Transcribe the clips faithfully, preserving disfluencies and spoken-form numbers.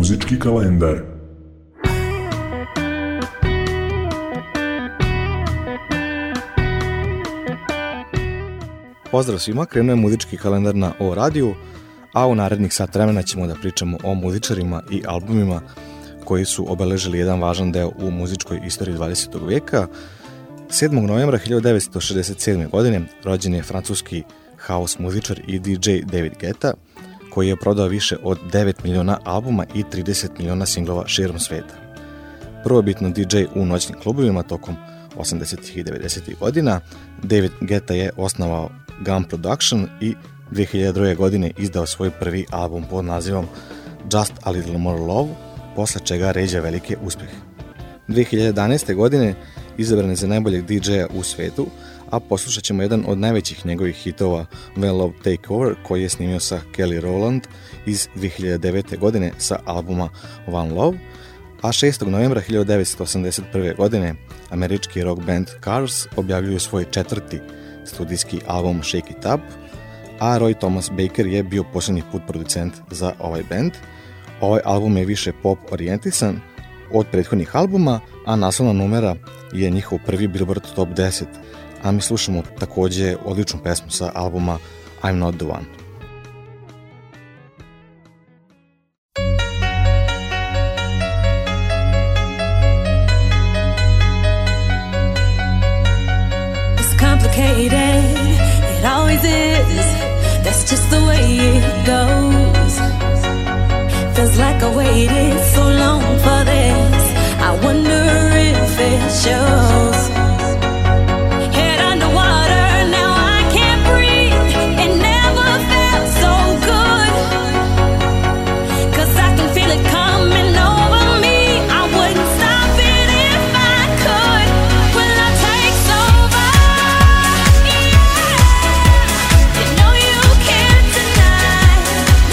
Muzički kalendar. Pozdrav svima, krenuo je muzički kalendar na O radiju, a u narednih sat vremena ćemo da pričamo o muzičarima i albumima koji su obeležili jedan važan deo u muzičkoj istoriji dvadesetog vijeka. sedmog novembra hiljadu devetsto šezdeset sedme. godine rođen je francuski house muzičar i D J David Guetta, koji je prodao više od devet miliona albuma i trideset miliona singlova širom sveta. Prvobitno D J u noćnim klubovima tokom osamdesetih i devedesetih godina, David Guetta je osnovao Gum Production i dve hiljade druge. godine izdao svoj prvi album pod nazivom Just a Little More Love, posle čega ređa velike uspjehe. dve hiljade jedanaeste. godine izabran je za najboljeg D J-a u svetu, a poslušat ćemo jedan od najvećih njegovih hitova When Love Take Over, koji je snimio sa Kelly Rowland iz dve hiljade devete. godine sa albuma One Love, a šestog novembra hiljadu devetsto osamdeset prve. godine američki rock band Cars objavljuju svoj četvrti studijski album Shake It Up, a Roy Thomas Baker je bio posljednji put producent za ovaj band. Ovaj album je više pop orijentisan od prethodnih albuma, a naslovna numera je njihov prvi Billboard Top deset, a mi slušamo također odličnu pesmu sa albuma I'm Not The One. It's complicated, it always is, that's just the way it goes. Feels like I waited so long for this, I wonder if it shows. Head underwater, now I can't breathe, it never felt so good, 'cause I can feel it coming over me, I wouldn't stop it if I could. When love takes over, yeah, you know you can't deny.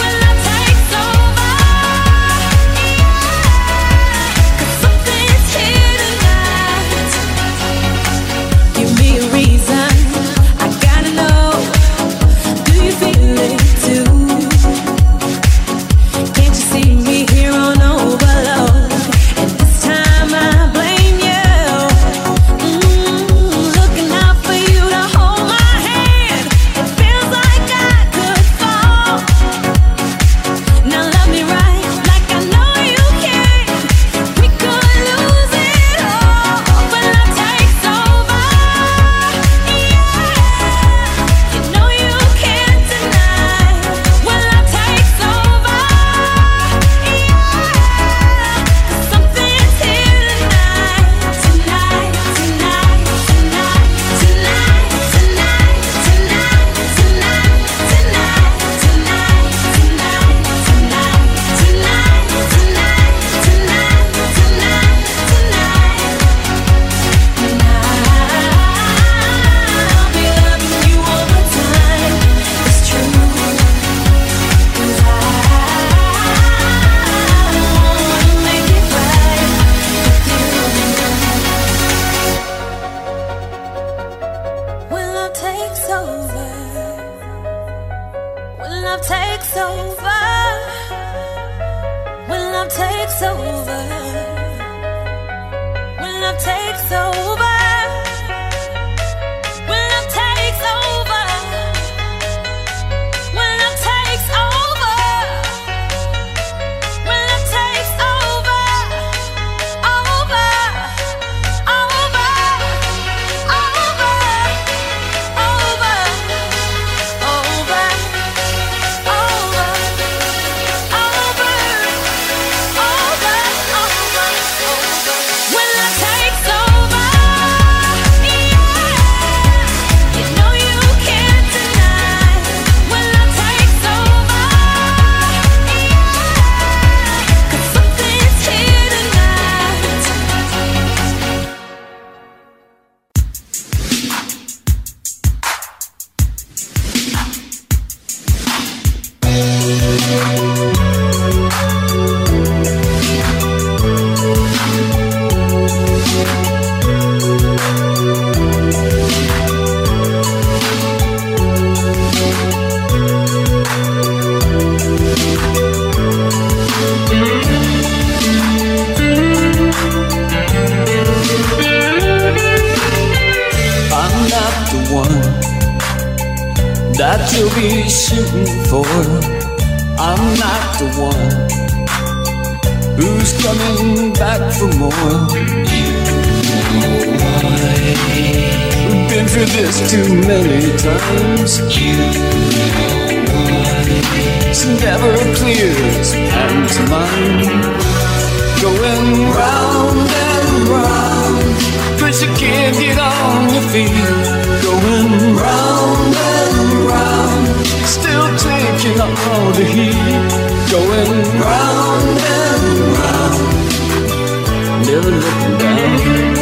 I'm not the one that you'll be shooting for. I'm not the one who's coming back for more. You know why? We've been through this too many times. You know why? It's never clear as pantomime, going round and round, 'cause you can't get on your feet. Going round and round, still taking all the heat. Going round and round, never looking down.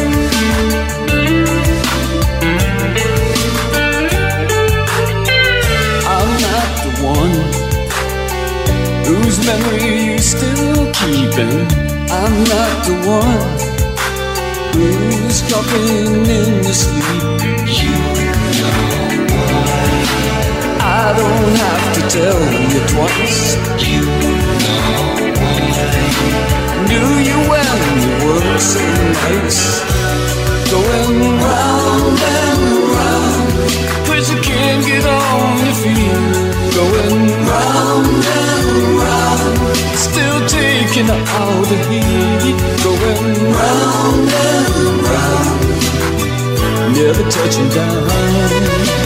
I'm not the one whose memory you still keeping. I'm not the one who's talking in your sleep. You know why? I don't have to tell you twice. You know why? Knew you when you were so nice. Going round and round, 'cause you can't get on your feet. Going round and round, still taking all the heat. Going round and round, never touching down.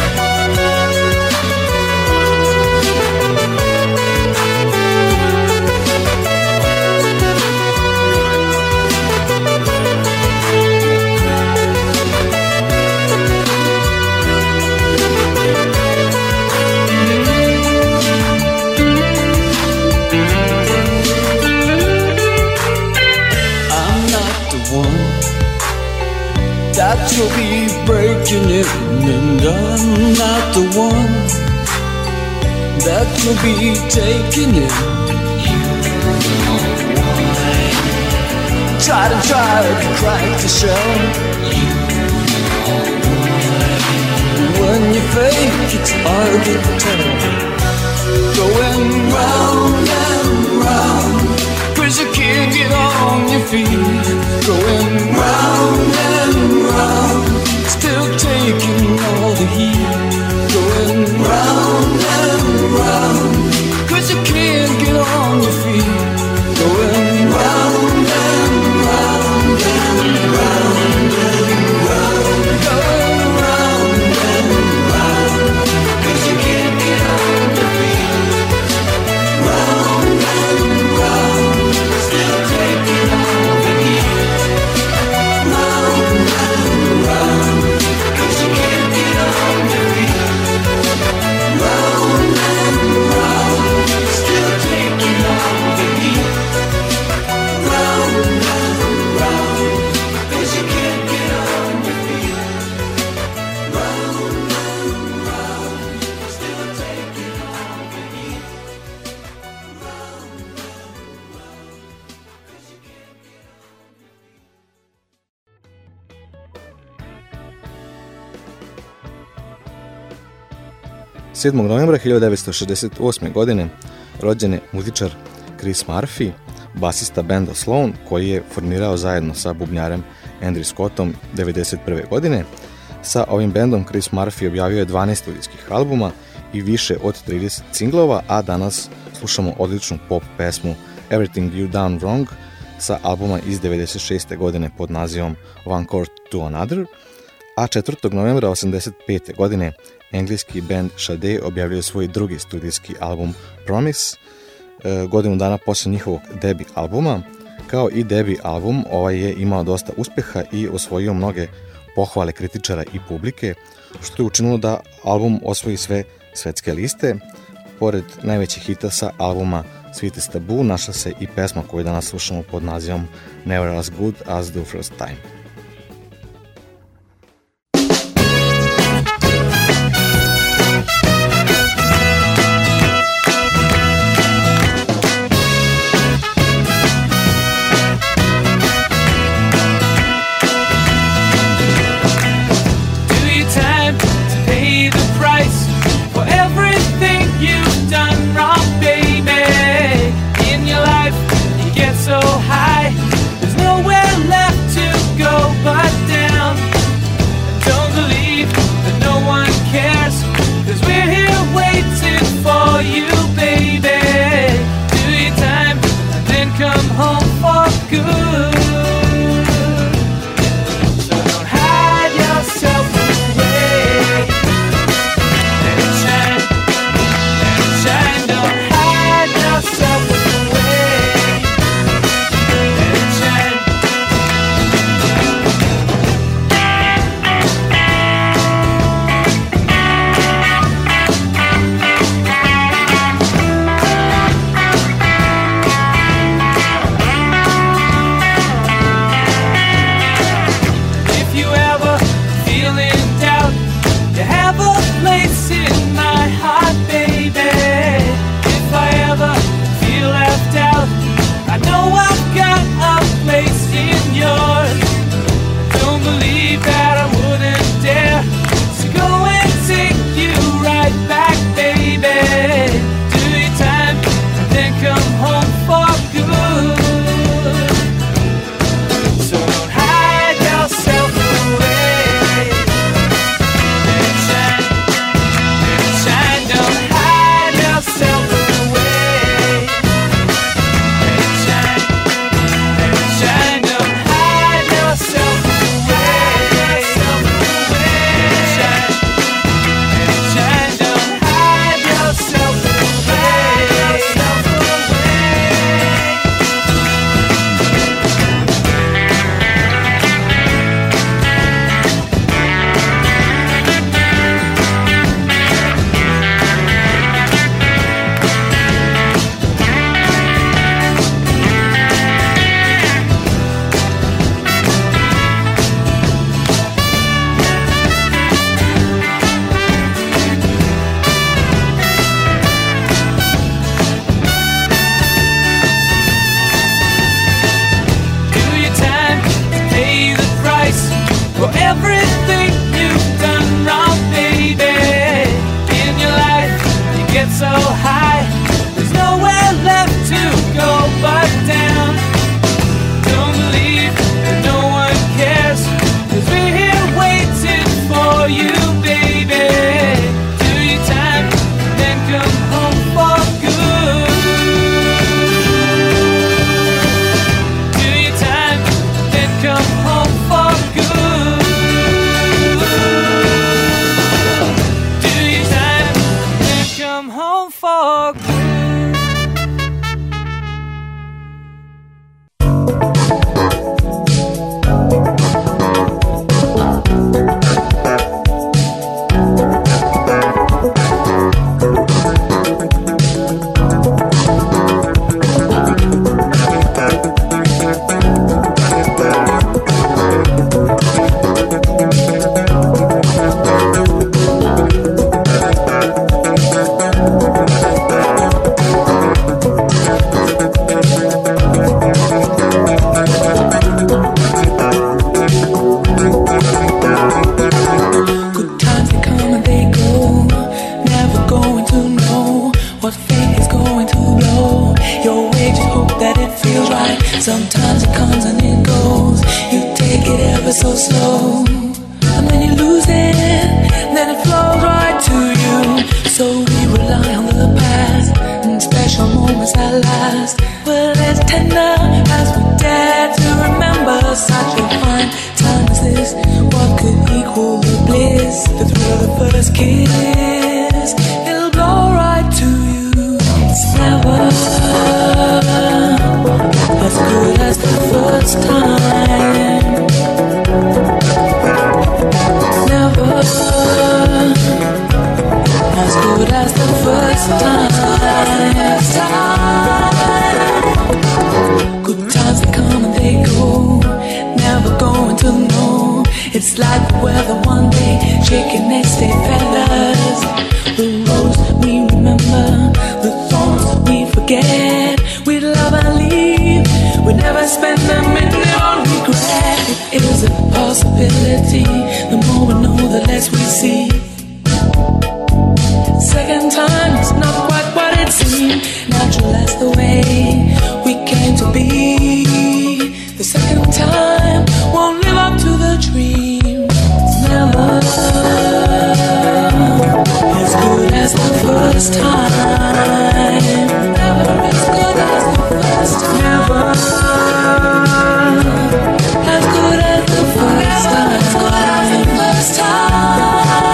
That you'll be breaking it, and I'm not the one that you'll be taking it. You know why? Try to try to crack the shell. You know why? When you fake, it's hard to tell. Going round and round, 'cause you can't get on your feet. Going round and round, still taking all the heat. Going round and round, 'cause you can't get on your feet. Going round and round and round and round. Going round and round, 'cause you can't get on your feet. Round and round, still taking all the heat. Round and round, 'cause you can't get on your feet. Round and round, still taking all the heat. Round and round, 'cause you can't get on your feet. Round and round, still taking all the heat. Round and round, 'cause you can't get on your feet. sedmog novembra hiljadu devetsto šezdeset osme. godine rođen je muzičar Chris Murphy, basista benda Sloan, koji je formirao zajedno sa bubnjarem Andrew Scottom devedeset prve. godine. Sa ovim bendom Chris Murphy objavio je dvanaest studijskih albuma i više od trideset singlova, a danas slušamo odličnu pop pesmu Everything You Done Wrong sa albuma iz devedeset šeste. godine pod nazivom One Chord to Another, a četvrtog novembra osamdeset pete. godine engleski band Sade objavio svoj drugi studijski album Promise, godinu dana posle njihovog debi albuma. Kao i debi album, ovaj je imao dosta uspeha i osvojio mnoge pohvale kritičara i publike, što je učinilo da album osvoji sve svetske liste. Pored najvećih hita sa albuma Sweetest Taboo našla se i pesma koju danas slušamo pod nazivom Never As Good As The First Time. So high, there's nowhere left ever so slow, and then you lose it, then it flows right to you. So we rely on the past, and special moments that last. Well, as tender as we dare to remember such a fine time as this. What could equal the bliss, the thrill of the first kiss? It'll blow right to you. It's never as good as the first time. Never as good as the first time. Good times they come and they go, never going to know. It's like the weather one day, shaking next day feathers. The rose we remember, the thorns we forget. We love and leave, we never spend a minute on regret. It is a possibility, the more we know the less we see. Second time is not quite what it seemed. Natural as the way we came to be. The second time won't live up to the dream. It's never as good as the first time. Never as good as the first time. Never as good as the first time. As good as the first time.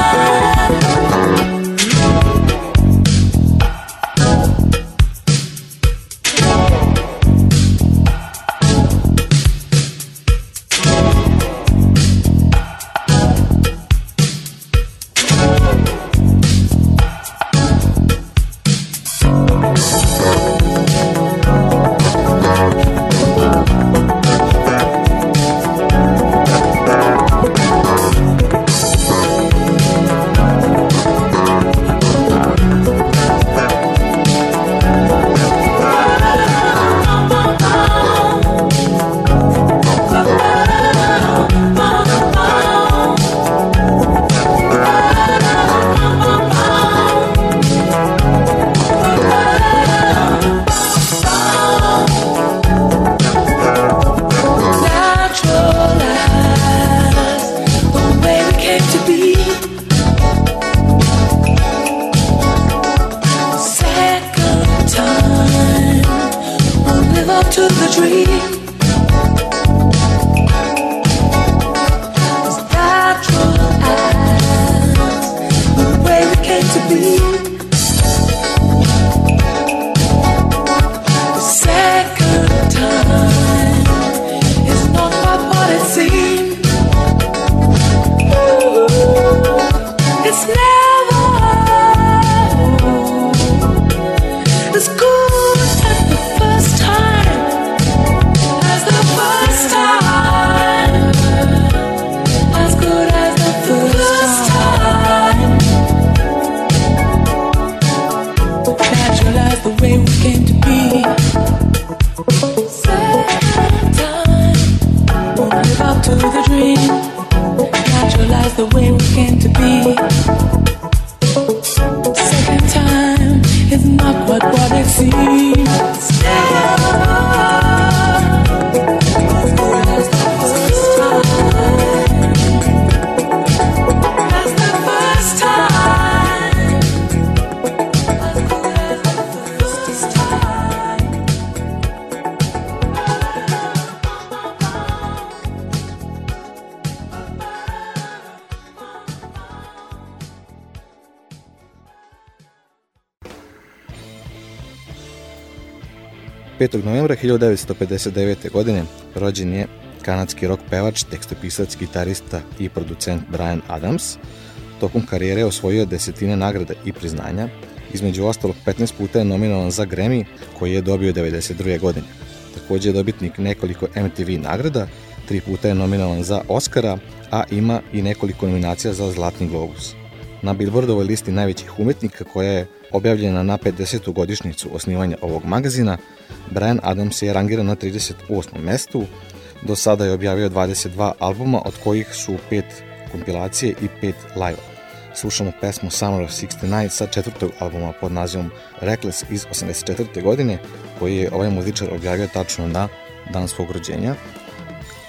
petog novembra hiljadu devetsto pedeset devete. godine rođen je kanadski rock pevač, tekstopisac, gitarista i producent Bryan Adams. Tokom karijere osvojio desetine nagrada i priznanja. Između ostalog petnaest puta je nominovan za Grammy, koji je dobio devedeset druge. godine. Također je dobitnik nekoliko M T V nagrada, tri puta je nominovan za Oscara, a ima i nekoliko nominacija za Zlatni globus. Na Billboardovoj listi najvećih umetnika, koja je objavljena na pedesetu godišnjicu osnivanja ovog magazina, Bryan Adams je rangiran na trideset osmom mestu. Do sada je objavio dvadeset dva albuma, od kojih su pet kompilacije i pet live. Slušamo pesmu Summer of šezdeset devet sa četvrtog albuma pod nazivom Reckless iz osamdeset četvrte. godine, koji je ovaj muzičar objavio tačno na dan svog rođenja.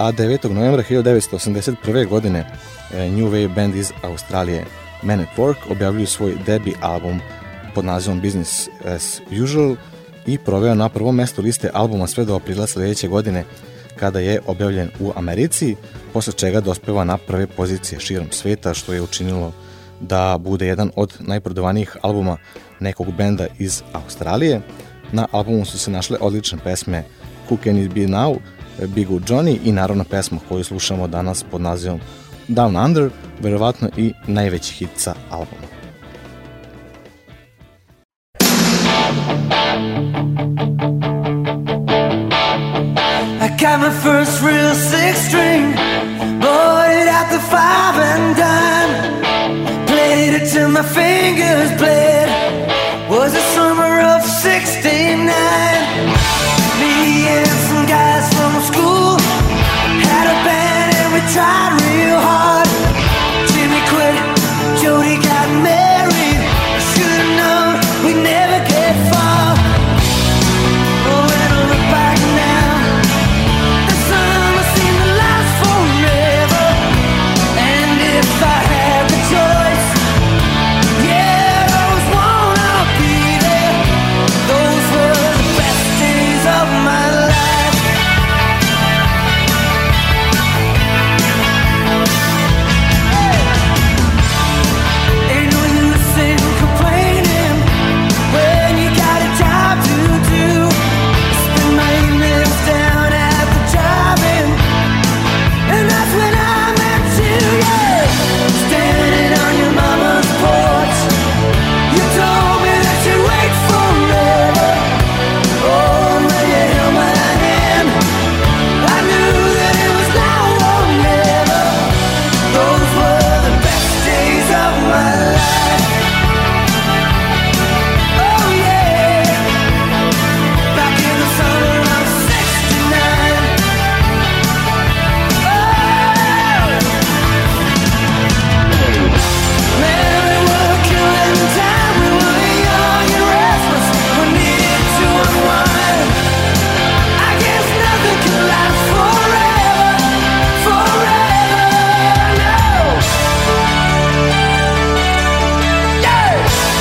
a devetog novembra hiljadu devetsto osamdeset prve. godine New Wave band iz Australije Men at Work objavljuju svoj debi album pod nazivom Business as Usual i proveo na prvom mestu liste albuma sve do aprila sledeće godine kada je objavljen u Americi, posle čega dospeva na prve pozicije širom sveta, što je učinilo da bude jedan od najprodavanijih albuma nekog benda iz Australije. Na albumu su se našle odlične pesme Who Can It Be Now, Big Old Johnny i naravno pesma koju slušamo danas pod nazivom Down Under, verovatno i najveći hit sa albuma. I got my first real six string, bought it at the five and dime, played it till my fingers bled, was the summer of sixty-nine. Me and some guys from school had a band and we tried real hard. Jimmy quit, Jody got married, should've known we'd never get far. Oh, when I look back now, the summer seemed to last forever, and if I had the choice, yeah, I always wanna be there. Those were the best days of my life. Hey! Ain't no use in complaining when you got a job to do. Spend my evenings down at the drive-in, and that's when I met you, yeah. Standing on your mama's porch, you told me that you'd wait forever. Oh, when you held my hand, I knew that it was now or never. Those were the best days of my life. Oh yeah, back in the summer of sixty-nine. Oh, man, we were killing time. We were young and restless. We needed to unwind. I guess nothing can last forever, forever, no. Yeah.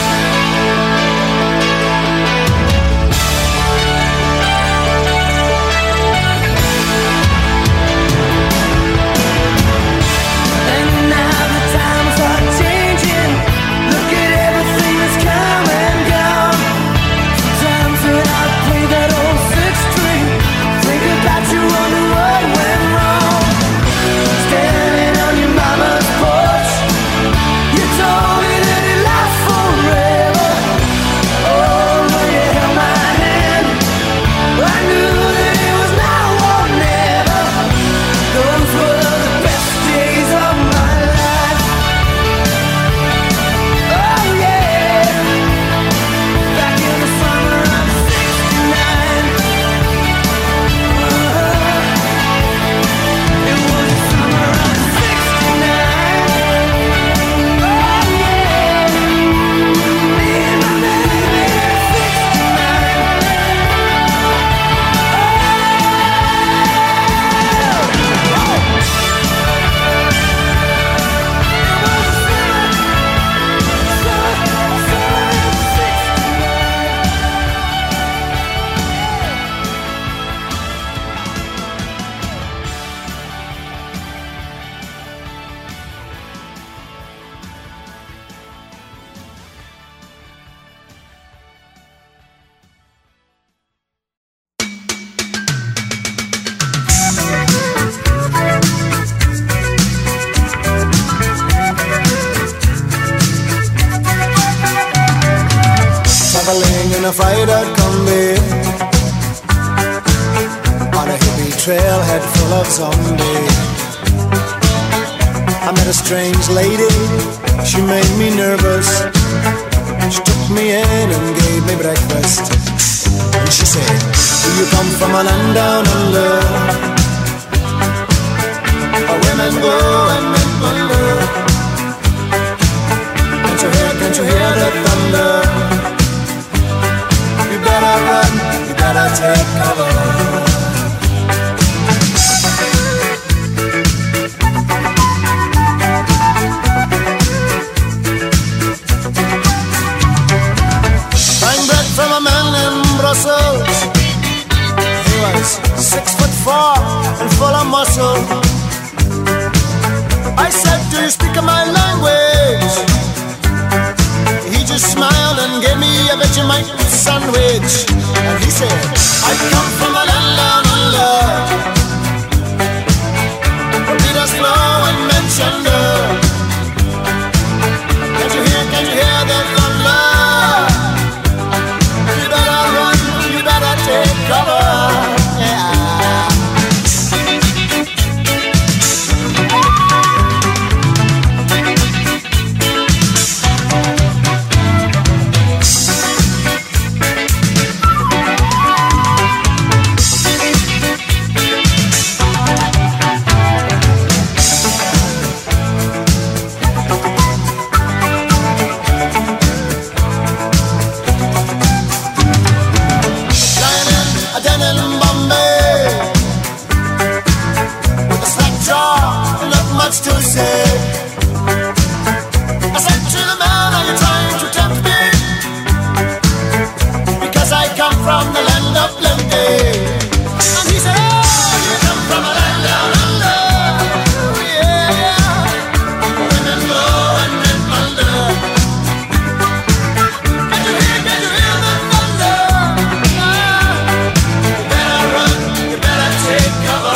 And now the times are changing. Look at everything that's come and gone. Sometimes when I play that old six string, think about you, wonder what went wrong. Standing on your mama's porch, you told me that it lasts forever. Oh, when you held my hand, I knew that it was now or never. Those were the best days of my life. Oh yeah, back in the summer of sixty-nine. Uh-huh. It was the summer of sixty-nine. Oh yeah, me and my baby at sixty-nine. Traveling in a freighter combi on a hippie trailhead full of zombies. I met a strange lady, she made me nervous. She took me in and gave me breakfast. And she said, do you come from a land down under, where women go and men wonder? Can't you hear, can't you hear the thunder? You better run, you better take cover. muscle. I said, do you speak my language? He just smiled and gave me a Vegemite sandwich. And he said, I come from a land down under, where Peter's flow and mentioner. Can't you hear, can't you hear the thunder? You better run, you better take cover. Yeah. To say, I said to the man, are you trying to tempt me? Because I come from the land of plenty. And he said, oh, you come from a land down under. Yeah, women go and men plunder. Can you hear, can you hear the thunder? Ah, you better run, you better take cover.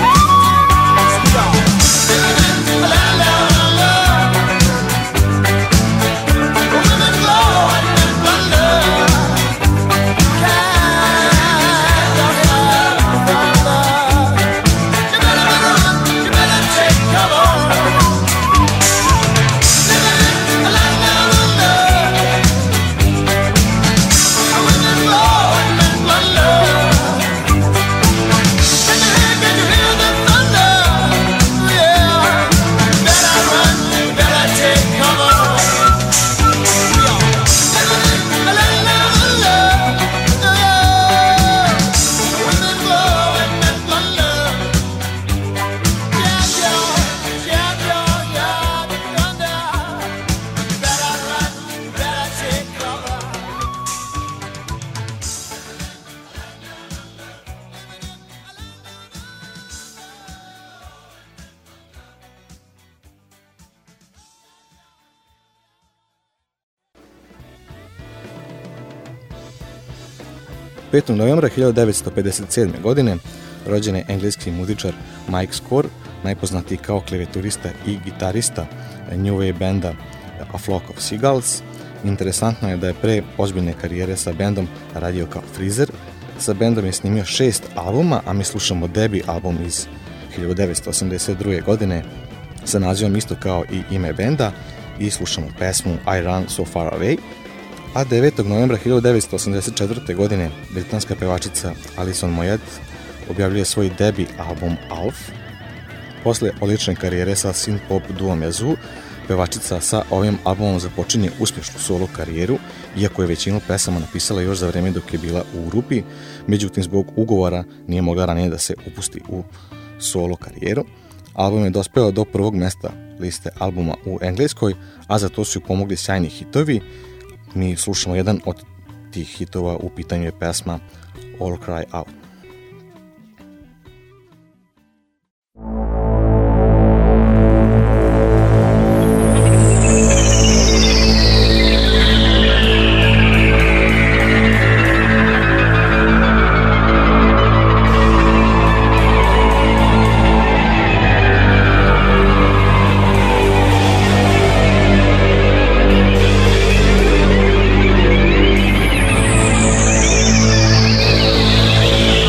petog novembra hiljadu devetsto pedeset sedme. godine rođen je engleski muzičar Mike Score, najpoznatiji kao klavijaturista i gitarista New Wave benda A Flock of Seagulls. Interesantno je da je pre ozbiljne karijere sa bendom radio kao frizer. Sa bendom je snimio šest albuma, a mi slušamo debi album iz hiljadu devetsto osamdeset druge. godine sa nazivom isto kao i ime benda i slušamo pesmu I Run So Far Away. A devetog novembra hiljadu devetsto osamdeset četvrte. godine britanska pevačica Alison Moyet objavljuje svoj debi album Alf. Posle odlične karijere sa synth-pop duom Yazoo, pevačica sa ovim albumom započinje uspješnu solo karijeru, iako je većinu pesama napisala još za vreme dok je bila u grupi, međutim zbog ugovora nije mogla ranije da se upusti u solo karijeru. Album je dospeo do prvog mesta liste albuma u Engleskoj, a za to su joj pomogli sjajni hitovi. Mi slušamo jedan od tih hitova, u pitanju je pesma All Cry Out. Thank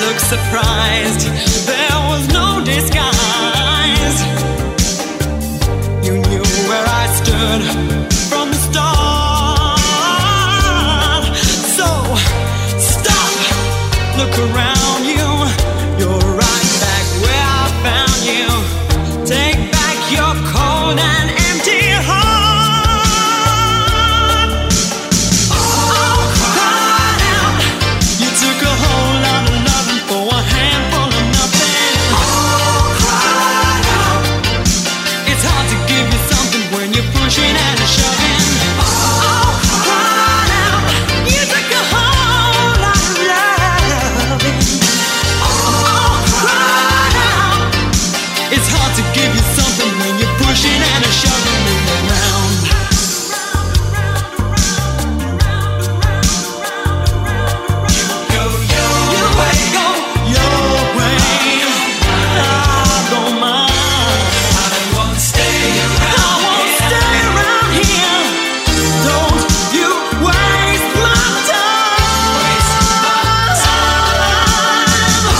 looked surprised. There was no disguise. You knew where I stood from the start. So stop, look around you. You're right back where I found you. Take back your cold and empty heart. Oh, cry out. You took a whole lot of loving for a handful of nothing. Oh, cry out. It's hard to give you something when you're pushing and shoving. Oh, cry out. You took a whole lot of loving. Oh, cry out. It's hard to give you something when you're pushing and shoving me around. Go your way, go your way. I don't mind. I won't stay around. I won't stay around here. Don't you waste my time. Waste my time.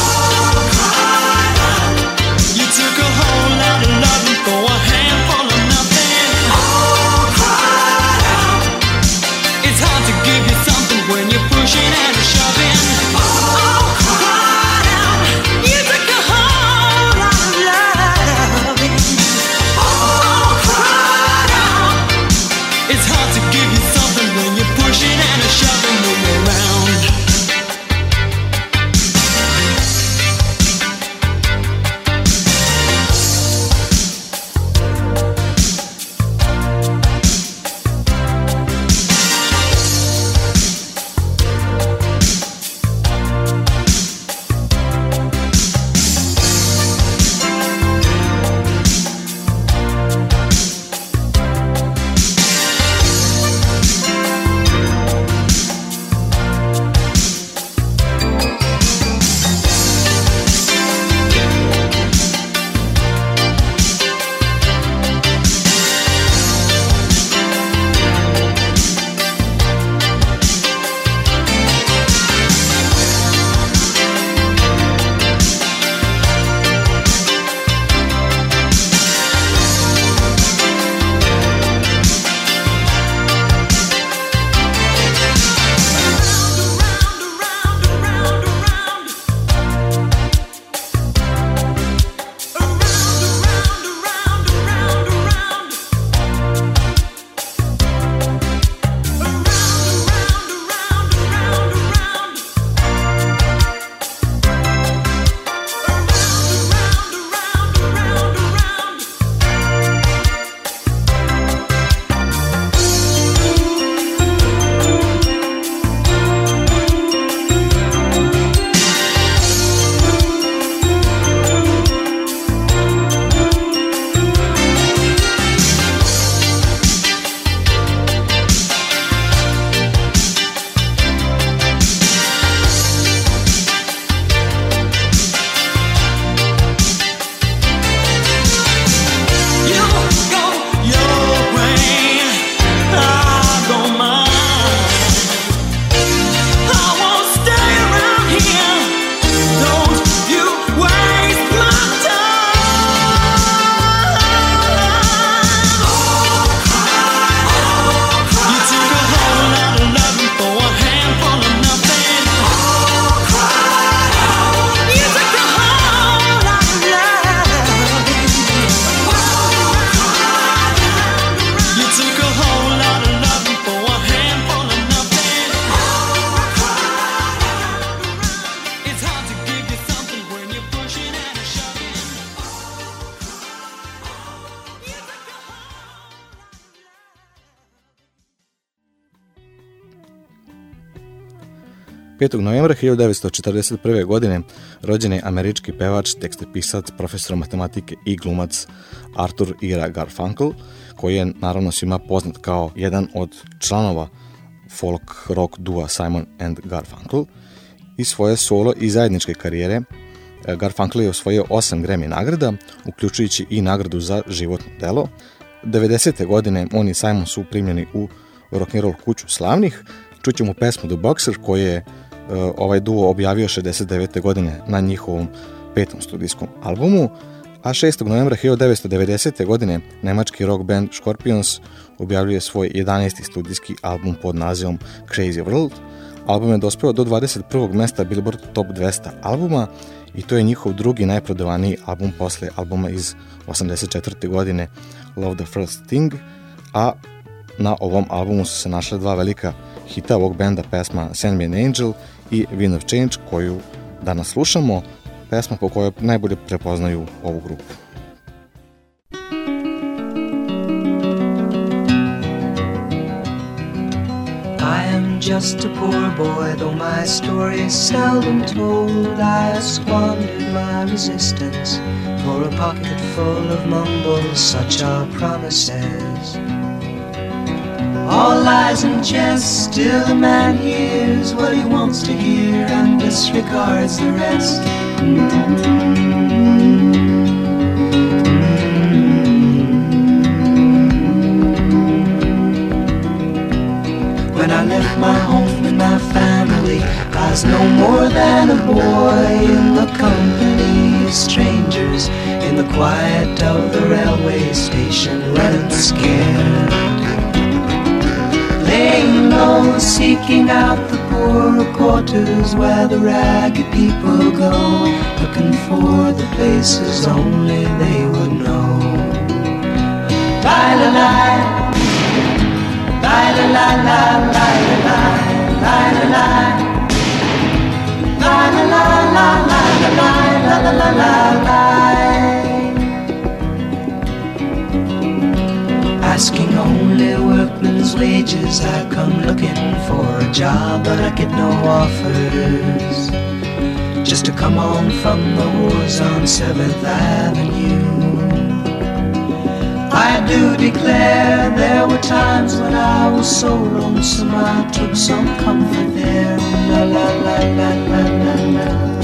You took a whole lot of loving for a handful of nothing. Oh, cry out. It's hard to give you something when you're pushing and shoving. Oh, cry out. You took a whole lot of loving. Oh, cry out. It's hard to give you something when you're pushing and shoving me around. You go your way. I don't mind. I won't stay around here. Don't you waste my time. Oh, cry out. You took a whole lot of loving for a handful of nothing. Oh, cry out. You took a whole lot of loving. You took a whole lot of loving for a handful of nothing. It's hard to give you something when you're pushing and shoving. petog novembra hiljadu devetsto četrdeset prve. godine rođen je američki pevač, tekstopisac, profesor matematike i glumac Arthur Ira Garfunkel, koji je naravno svima poznat kao jedan od članova folk rock dua Simon and Garfunkel. Iz svoje solo i zajedničke karijere Garfunkel je osvojio osam Grammy nagrada, uključujući i nagradu za životno delo. devedesete. godine on i Simon su primljeni u rock'n'roll kuću slavnih. Čućemo pesmu The Boxer, koja je ovaj duo objavio šezdeset devete godine na njihovom petom studijskom albumu, a šestog novembra hiljadu devetsto devedesete godine nemački rock band Scorpions objavljuje svoj jedanaesti studijski album pod nazivom Crazy World. Album je dospeo do dvadeset prvog mesta Billboard Top dvesta albuma i to je njihov drugi najprodavaniji album posle albuma iz osamdeset četvrte godine Love the First Thing, a na ovom albumu su se našle dva velika hita ovog benda, pesma Send Me an Angel i Wind of Change, koju danas slušamo, pesma po kojoj najbolje prepoznaju ovu grupu. I am just a poor boy, though my story is seldom told. I have squandered my resistance for a pocket full of mumbles, such are promises. All lies and jest, still a man hears what he wants to hear and disregards the rest. When I left my home and my family, I was no more than a boy in the company of strangers, in the quiet of the railway station, running scared. Laying low, seeking out the poorer quarters where the ragged people go, looking for the places only they would know. La la la. La la la la la la la la la la la la la la la la la la la. Asking only workmen's wages, I come looking for a job, but I get no offers. Just to come on from the wars on seventh Avenue. I do declare there were times when I was so lonesome I took some comfort there. La la la la la la la.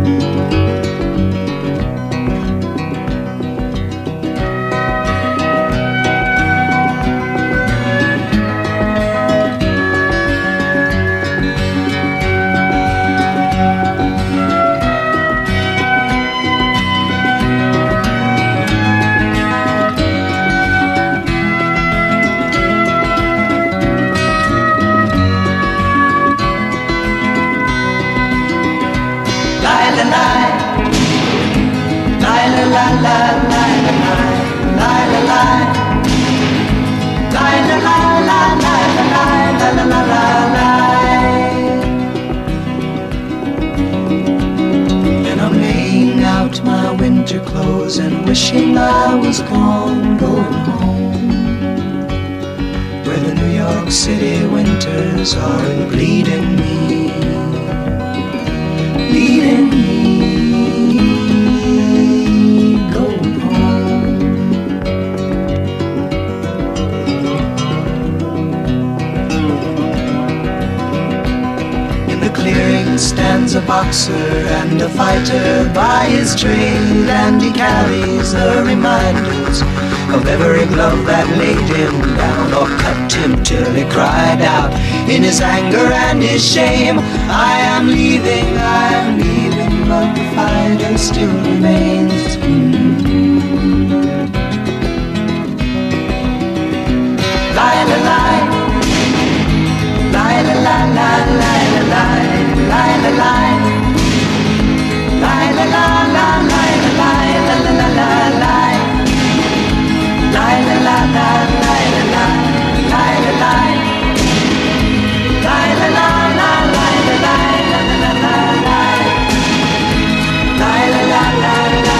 Clothes and wishing I was gone, going home, where the New York City winters are bleeding me, bleeding me, going home. In the clearing stands a boxer and a fighter by his trade, and he carries the reminders of every glove that laid him down or cut him till he cried out in his anger and his shame, I am leaving, I am leaving, but the fighter still remains. Mm-hmm. Lie, lie, lie, lie, lie, lie, lie, lie, lie, lie, lie, lie. La la la la la la la la la la la la la la la la la la la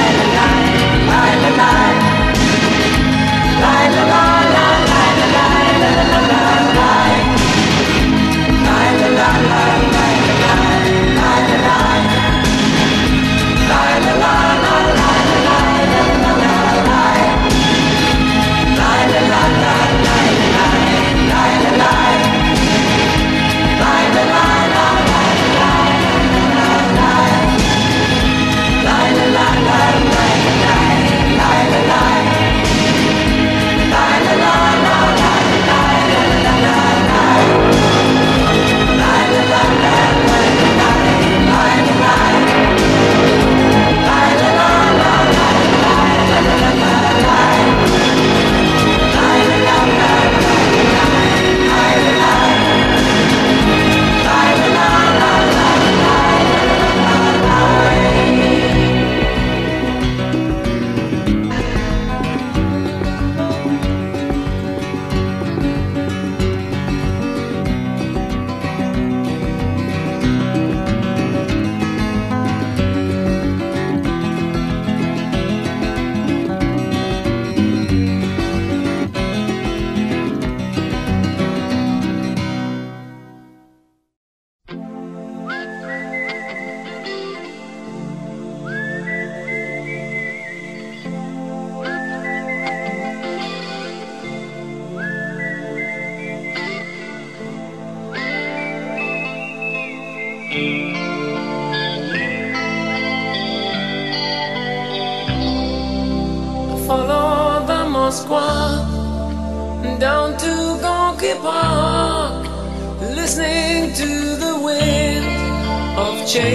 Moskva, down to Gorky Park, listening to the wind of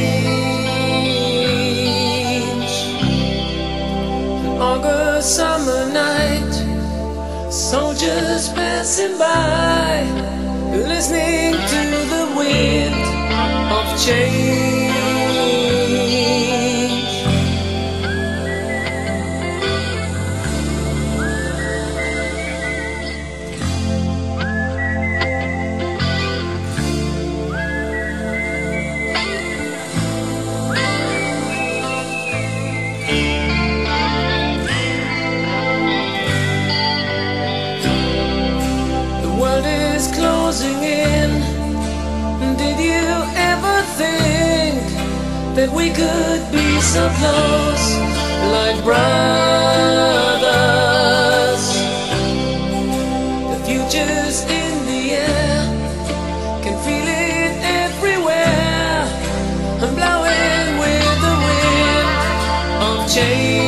change. An August summer night, soldiers passing by, listening to the wind of change. Closing in. Did you ever think that we could be so close, like brothers? The future's in the air, can feel it everywhere. I'm blowing with the wind of change.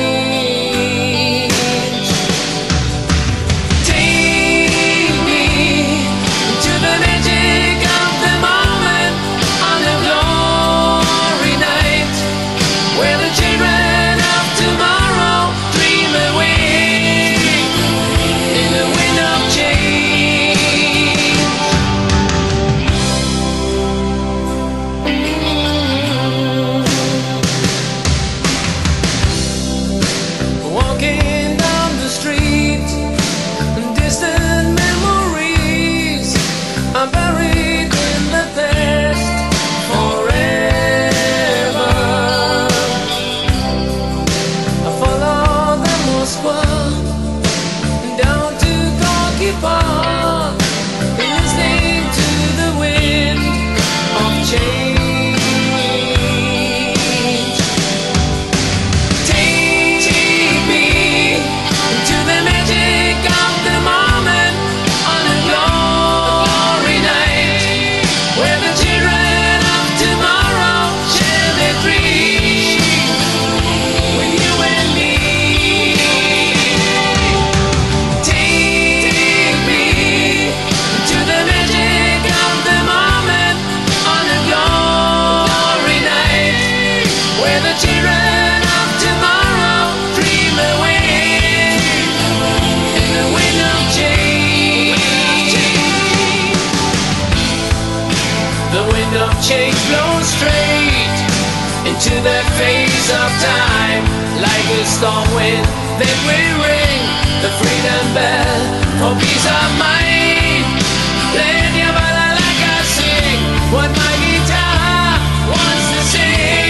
Change blows straight into that phase of time, like a storm wind. Then we ring the freedom bell for peace of mind. Then you better like I sing what my guitar wants to sing.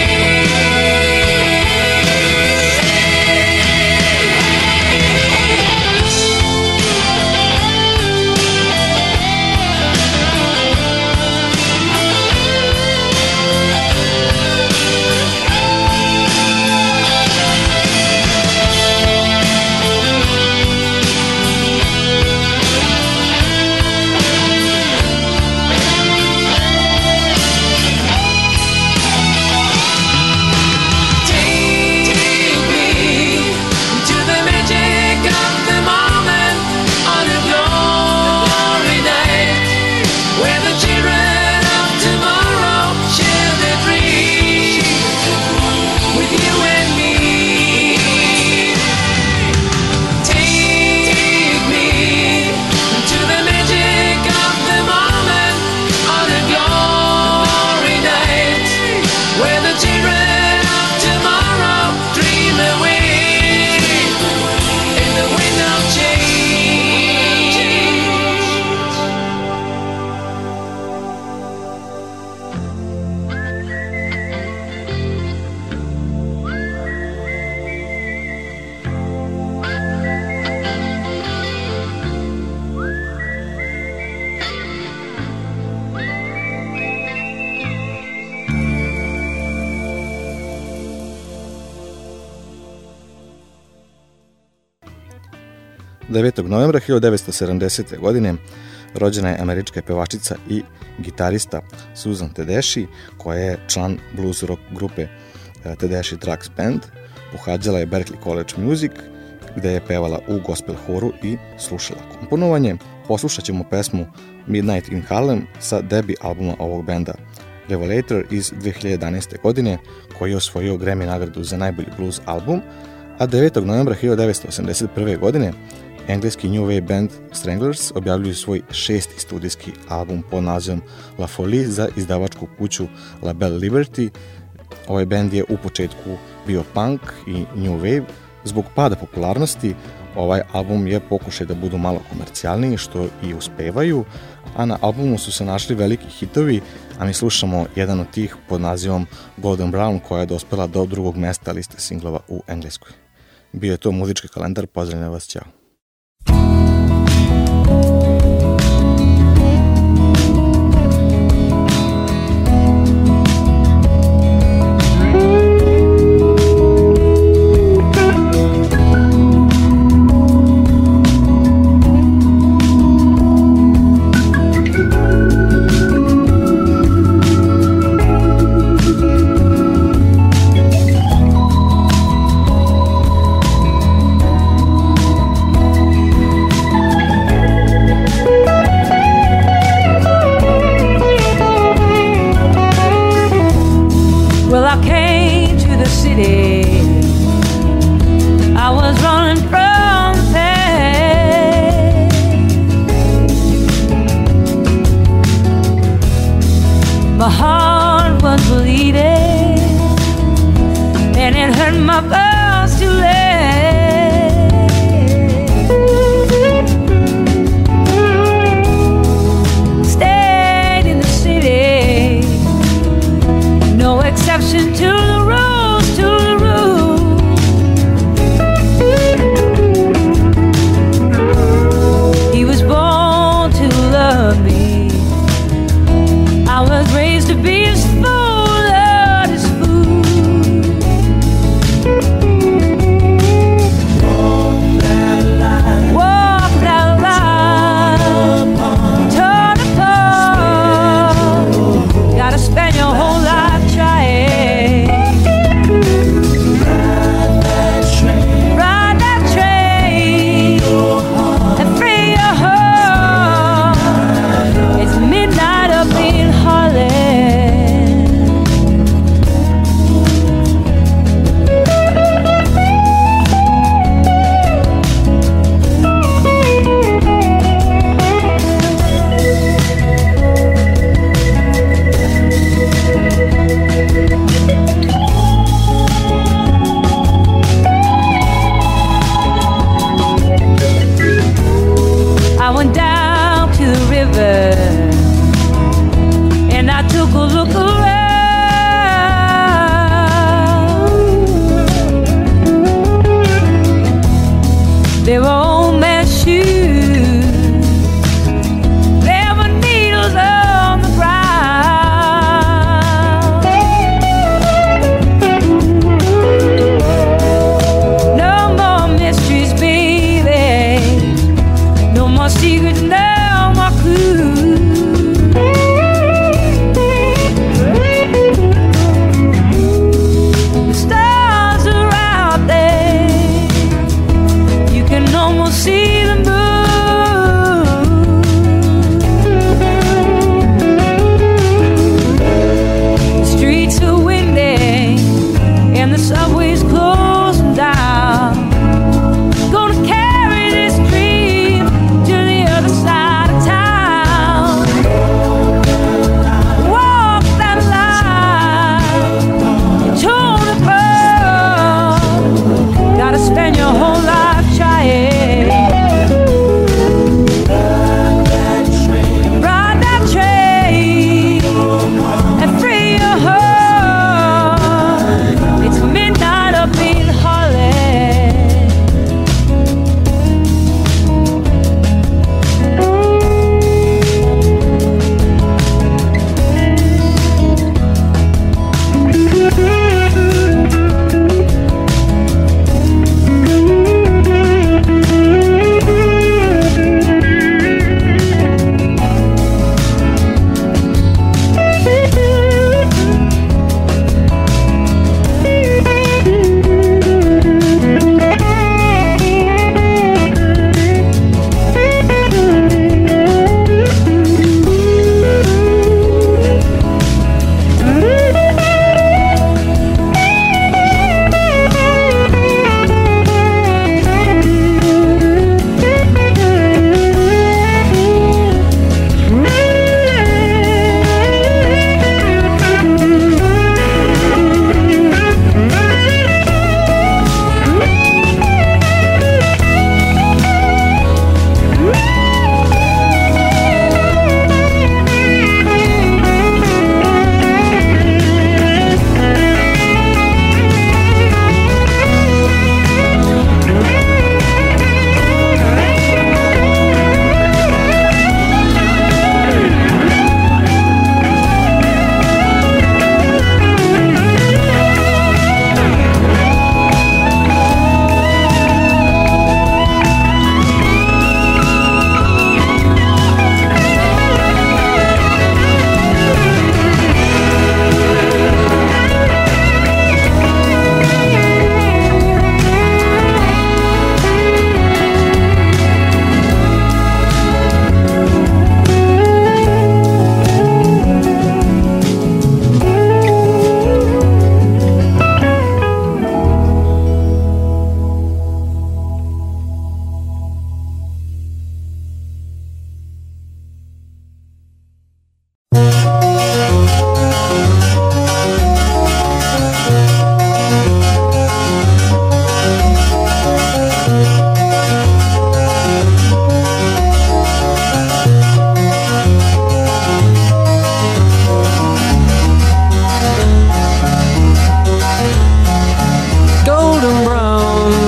devetog novembra hiljadu devetsto sedamdesete. godine rođena je američka pevačica i gitarista Susan Tedeschi, koja je član blues rock grupe Tedeschi Trucks Band. Pohađala je Berklee College Music, gde je pevala u gospel horu i slušala komponovanje. Poslušat ćemo pesmu Midnight in Harlem sa debut albuma ovog benda Revelator iz dve hiljade jedanaeste. godine, koji je osvojio Grammy nagradu za najbolji blues album, a devetog novembra hiljade devetsto osamdeset prve. godine engleski new wave band Stranglers objavljuju svoj šesti studijski album pod nazivom La Folie za izdavačku kuću Label Liberty. Ovaj band je u početku bio punk i new wave. Zbog pada popularnosti ovaj album je pokušaj da budu malo komercijalniji, što i uspevaju, a na albumu su se našli veliki hitovi, a mi slušamo jedan od tih pod nazivom Golden Brown, koja je dospela do drugog mesta liste singlova u Engleskoj. Bio je to muzički kalendar, pozdravljam vas, ćao. Fool.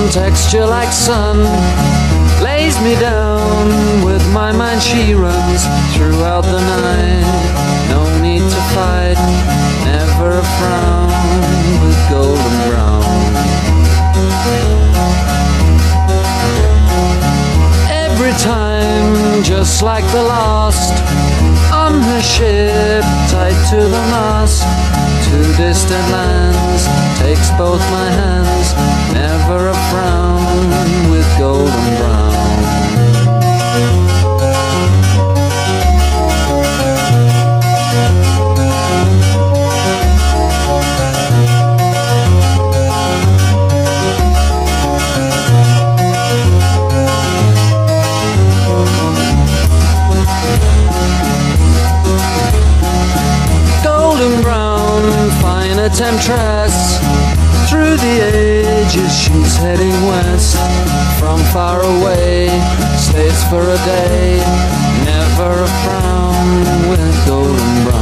texture like sun lays me down. With my mind she runs throughout the night. No need to fight, never a frown, with golden brown. Every time, just like the last, on her ship, tied to the mast, to distant lands, takes both my hands, never a frown, with golden brown. A temptress, through the ages she's heading west. From far away, stays for a day, never a frown, with golden brown.